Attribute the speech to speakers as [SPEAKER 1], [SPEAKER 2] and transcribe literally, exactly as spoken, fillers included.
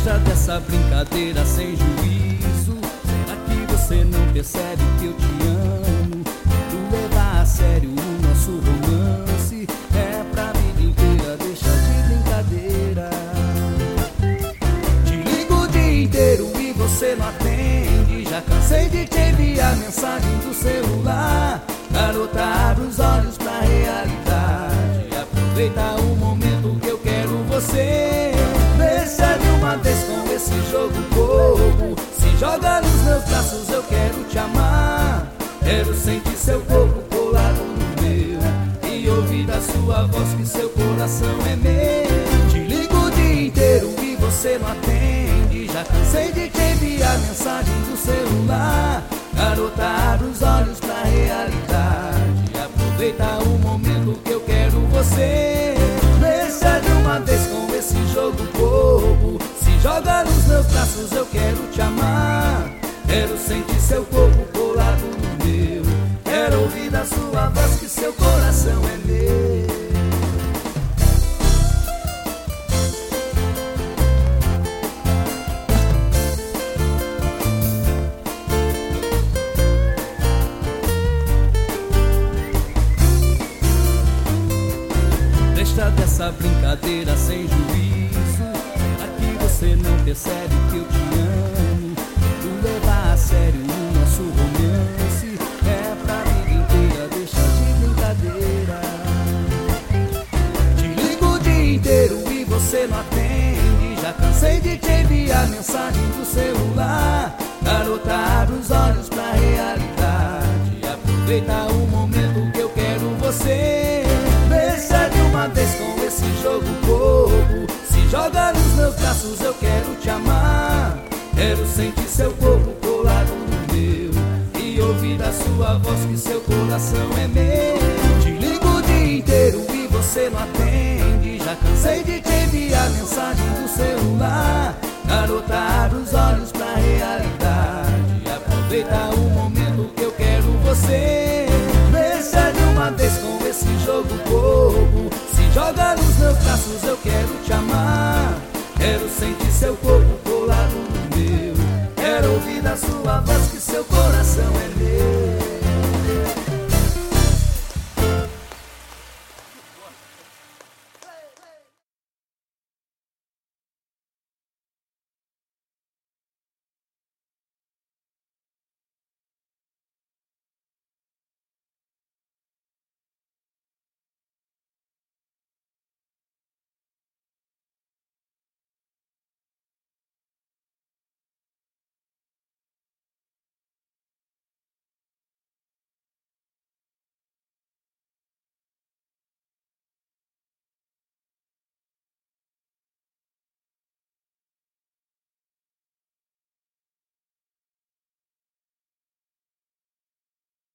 [SPEAKER 1] Deixa dessa brincadeira sem juízo. Será que você não percebe que eu te amo? Quero levar a sério o nosso romance. É pra vida inteira, deixa de brincadeira. Te ligo o dia inteiro e você não atende. Já cansei de te enviar mensagem do celular. Garota, abre os olhos pra realidade. Aproveita o momento que eu quero você. Deixa de uma vez com esse jogo bobo. Se joga nos meus braços, eu quero te amar. Quero sentir seu corpo colado no meu e ouvir da sua voz que seu coração é meu. Te ligo o dia inteiro e você não atende. Já cansei de te enviar mensagem do celular. Garota, abre os olhos pra realidade. Aproveita o momento que eu quero você. Deixa de uma vez com esse jogo bobo. Se joga nos meus braços, eu quero te amar. Quero sentir seu corpo colado no meu. Quero ouvir da sua voz que seu coração é meu. Deixa dessa brincadeira sem juízo. Será que você não percebe que eu te amo? Quero levar a sério o nosso romance. É pra vida inteira, deixa de brincadeira. Te ligo o dia inteiro e você não atende. Já cansei de te enviar mensagem do celular. Garota, abre os olhos pra realidade. Aproveita o momento que eu quero você. Deixa de uma vez com esse jogo bobo. Se joga nos meus braços, eu quero te amar. Quero sentir seu corpo colado no meu e ouvir da sua voz que seu coração é meu. Te ligo o dia inteiro e você não atende. Já cansei de te enviar mensagem do celular. Garota, abre os olhos pra realidade. Aproveita o momento que eu quero você. Deixa de uma vez com esse jogo bobo. Se joga nos meus braços, eu quero te amar. Quero sentir seu corpo colado